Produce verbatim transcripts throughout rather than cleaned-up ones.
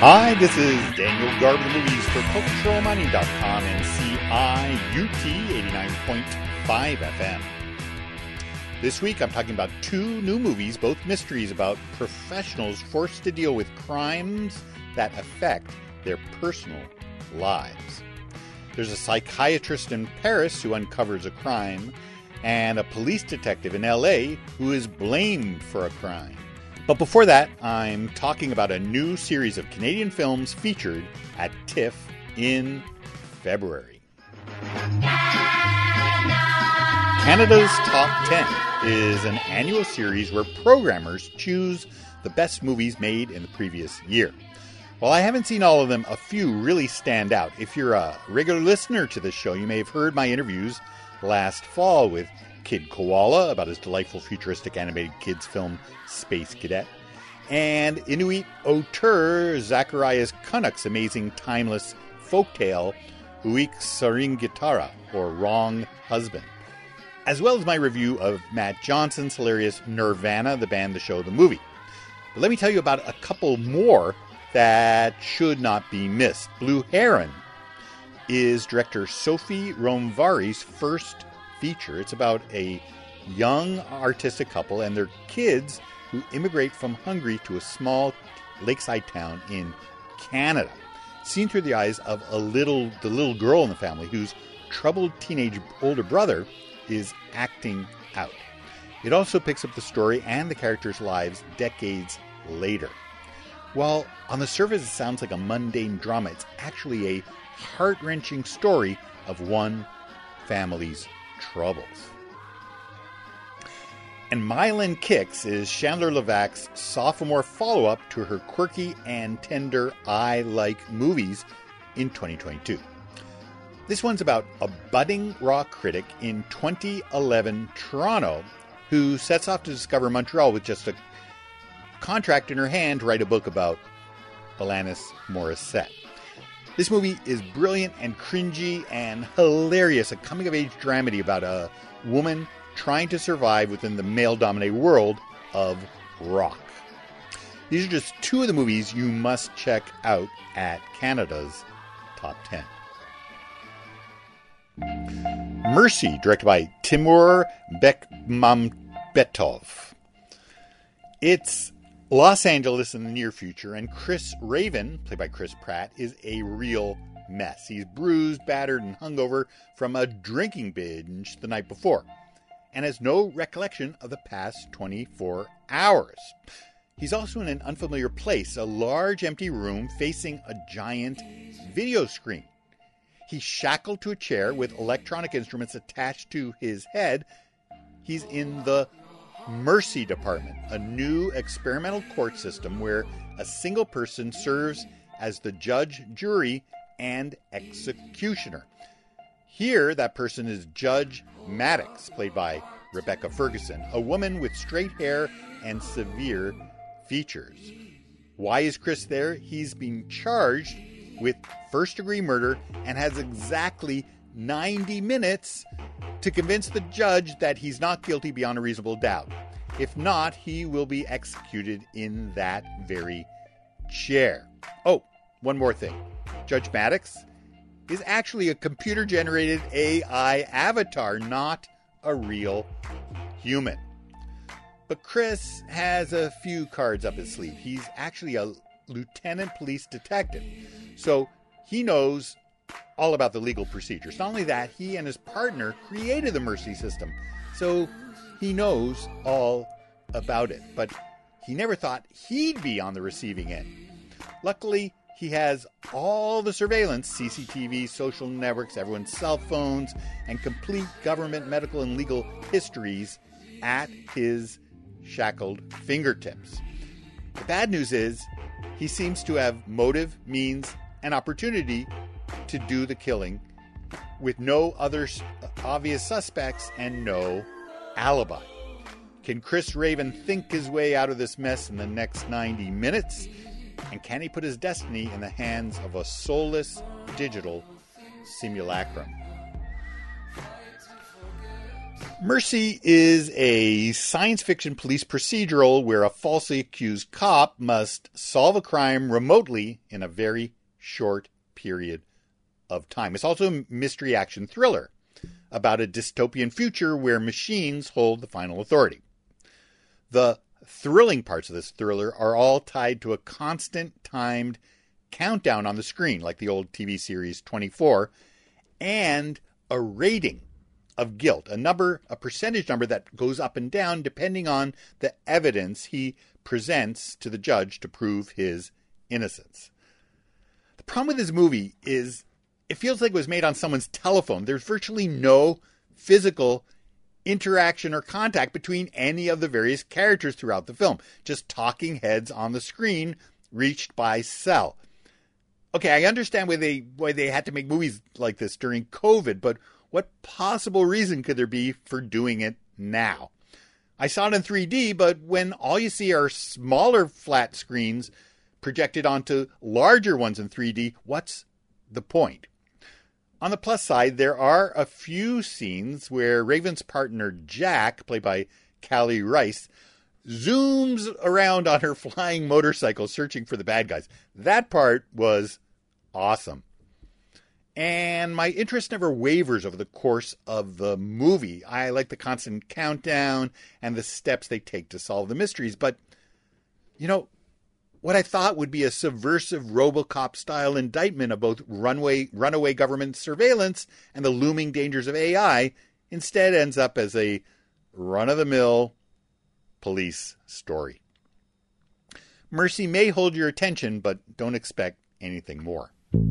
Hi, this is Daniel Garb of the Movies for Cultural Mining dot com and C I U T eighty-nine point five F M. This week I'm talking about two new movies, both mysteries about professionals forced to deal with crimes that affect their personal lives. There's a psychiatrist in Paris who uncovers a crime, and a police detective in L A who is blamed for a crime. But before that, I'm talking about a new series of Canadian films featured at TIFF in February. Canada's Top ten is an annual series where programmers choose the best movies made in the previous year. While I haven't seen all of them, a few really stand out. If you're a regular listener to this show, you may have heard my interviews last fall with Kid Koala about his delightful futuristic animated kids film Space Cadet, and Inuit auteur Zacharias Kunuk's amazing timeless folktale Uik Saringitara, or Wrong Husband, as well as my review of Matt Johnson's hilarious Nirvana, the band, the show, the movie. But let me tell you about a couple more that should not be missed. Blue Heron is director Sophie Romvari's first feature. It's about a young artistic couple and their kids who immigrate from Hungary to a small lakeside town in Canada, seen through the eyes of a little the little girl in the family whose troubled teenage older brother is acting out. It also picks up the story and the characters' lives decades later. While on the surface it sounds like a mundane drama, it's actually a heart-wrenching story of one family's troubles. And Mylan Kicks is Chandler Levack's sophomore follow-up to her quirky and tender I Like Movies in twenty twenty-two. This one's about a budding rock critic in twenty eleven Toronto who sets off to discover Montreal with just a contract in her hand to write a book about Alanis Morissette. This movie is brilliant and cringy and hilarious, a coming-of-age dramedy about a woman trying to survive within the male-dominated world of rock. These are just two of the movies you must check out at Canada's Top ten. Mercy, directed by Timur Bekmambetov. It's Los Angeles in the near future, and Chris Raven, played by Chris Pratt, is a real mess. He's bruised, battered, and hungover from a drinking binge the night before, and has no recollection of the past twenty-four hours. He's also in an unfamiliar place, a large empty room facing a giant video screen. He's shackled to a chair with electronic instruments attached to his head. He's in the Mercy Department, a new experimental court system where a single person serves as the judge, jury, and executioner. Here, that person is Judge Maddox, played by Rebecca Ferguson, a woman with straight hair and severe features. Why is Chris there? He's being charged with first-degree murder and has exactly ninety minutes to convince the judge that he's not guilty beyond a reasonable doubt. If not, he will be executed in that very chair. Oh, one more thing. Judge Maddox is actually a computer-generated A I avatar, not a real human. But Chris has a few cards up his sleeve. He's actually a lieutenant police detective, so he knows all about the legal procedures. Not only that, he and his partner created the Mercy system, so he knows all about it. But he never thought he'd be on the receiving end. Luckily, he has all the surveillance, C C T V, social networks, everyone's cell phones, and complete government, medical, and legal histories at his shackled fingertips. The bad news is he seems to have motive, means, and opportunity to do the killing with no other obvious suspects and no alibi. Can Chris Raven think his way out of this mess in the next ninety minutes? And can he put his destiny in the hands of a soulless digital simulacrum? Mercy is a science fiction police procedural where a falsely accused cop must solve a crime remotely in a very short period of time. It's also a mystery action thriller about a dystopian future where machines hold the final authority. The thrilling parts of this thriller are all tied to a constant timed countdown on the screen, like the old T V series twenty-four, and a rating of guilt, a number, a percentage number that goes up and down depending on the evidence he presents to the judge to prove his innocence. The problem with this movie is it feels like it was made on someone's telephone. There's virtually no physical interaction or contact between any of the various characters throughout the film. Just talking heads on the screen reached by cell. Okay, I understand why they why they had to make movies like this during COVID, but what possible reason could there be for doing it now? I saw it in three D, but when all you see are smaller flat screens projected onto larger ones in three D, what's the point? On the plus side, there are a few scenes where Raven's partner Jack, played by Callie Rice, zooms around on her flying motorcycle searching for the bad guys. That part was awesome. And my interest never wavers over the course of the movie. I like the constant countdown and the steps they take to solve the mysteries. But, you know, what I thought would be a subversive RoboCop-style indictment of both runway, runaway government surveillance and the looming dangers of A I instead ends up as a run-of-the-mill police story. Mercy may hold your attention, but don't expect anything more.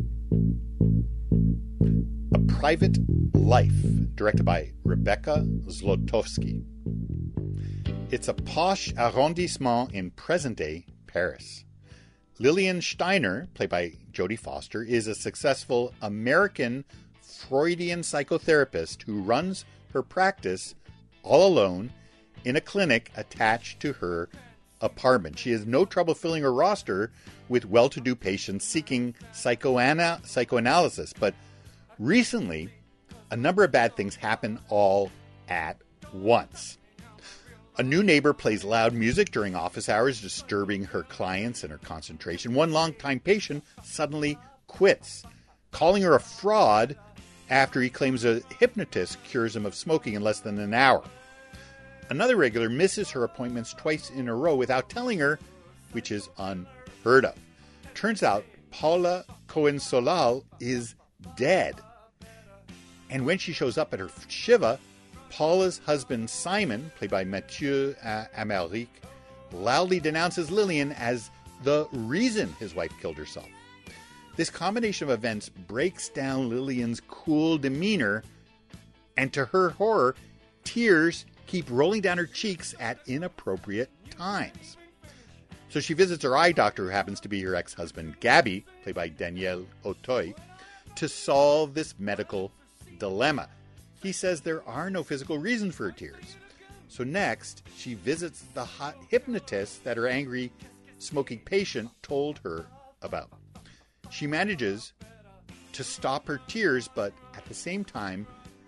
A Private Life, directed by Rebecca Zlotowski. It's a posh arrondissement in present-day Paris. Lillian Steiner, played by Jodie Foster, is a successful American Freudian psychotherapist who runs her practice all alone in a clinic attached to her apartment. She has no trouble filling her roster with well-to-do patients seeking psychoana- psychoanalysis, but recently, a number of bad things happen all at once. A new neighbor plays loud music during office hours, disturbing her clients and her concentration. One longtime patient suddenly quits, calling her a fraud after he claims a hypnotist cures him of smoking in less than an hour. Another regular misses her appointments twice in a row without telling her, which is unheard of. Turns out Paula Cohen-Solal is dead. And when she shows up at her shiva, Paula's husband Simon, played by Mathieu uh, Amalric, loudly denounces Lillian as the reason his wife killed herself. This combination of events breaks down Lillian's cool demeanor, and to her horror, tears keep rolling down her cheeks at inappropriate times. So she visits her eye doctor, who happens to be her ex-husband Gabby, played by Daniel Auteuil, to solve this medical dilemma. He says there are no physical reasons for her tears. So next, she visits the hot hypnotist that her angry, smoking patient told her about. She manages to stop her tears, but at the same time,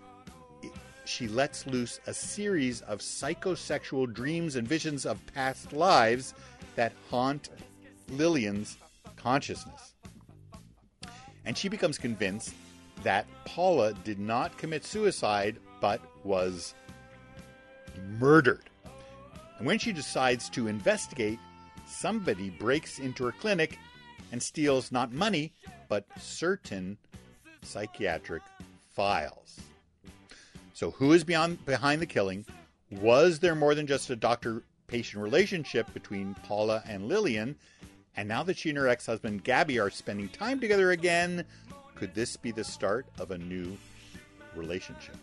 she lets loose a series of psychosexual dreams and visions of past lives that haunt Lillian's consciousness. And she becomes convinced that Paula did not commit suicide, but was murdered. And when she decides to investigate, somebody breaks into her clinic and steals not money, but certain psychiatric files. So who is beyond, behind the killing? Was there more than just a doctor-patient relationship between Paula and Lillian? And now that she and her ex-husband Gabby are spending time together again, could this be the start of a new relationship?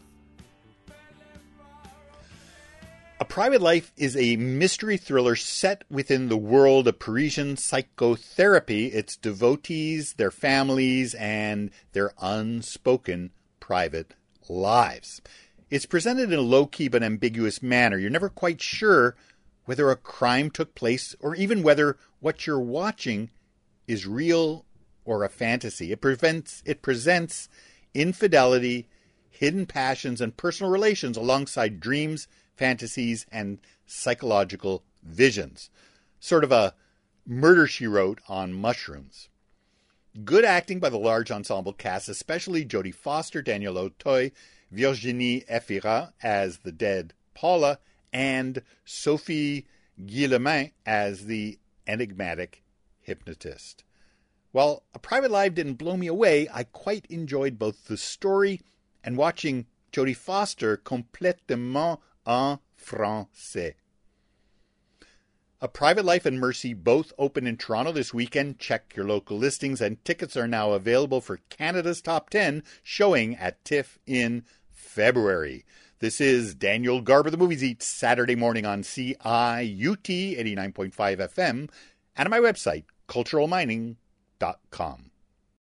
A Private Life is a mystery thriller set within the world of Parisian psychotherapy, its devotees, their families, and their unspoken private lives. It's presented in a low-key but ambiguous manner. You're never quite sure whether a crime took place or even whether what you're watching is real or a fantasy. It prevents, it presents infidelity hidden passions and personal relations alongside dreams, fantasies, and psychological visions. Sort of a Murder, She Wrote on mushrooms. Good acting by the large ensemble cast, especially Jodie Foster, Daniel Auteuil, Virginie Efira as the dead Paula, and Sophie Guillemin as the enigmatic hypnotist. While A Private Life didn't blow me away, I quite enjoyed both the story and watching Jodie Foster complètement en français. A Private Life and Mercy both open in Toronto this weekend. Check your local listings, and tickets are now available for Canada's Top ten, showing at TIFF in February. This is Daniel Garber, the Movies Eat, Saturday morning on C I U T eighty-nine point five F M, and on my website, cultural mining dot com.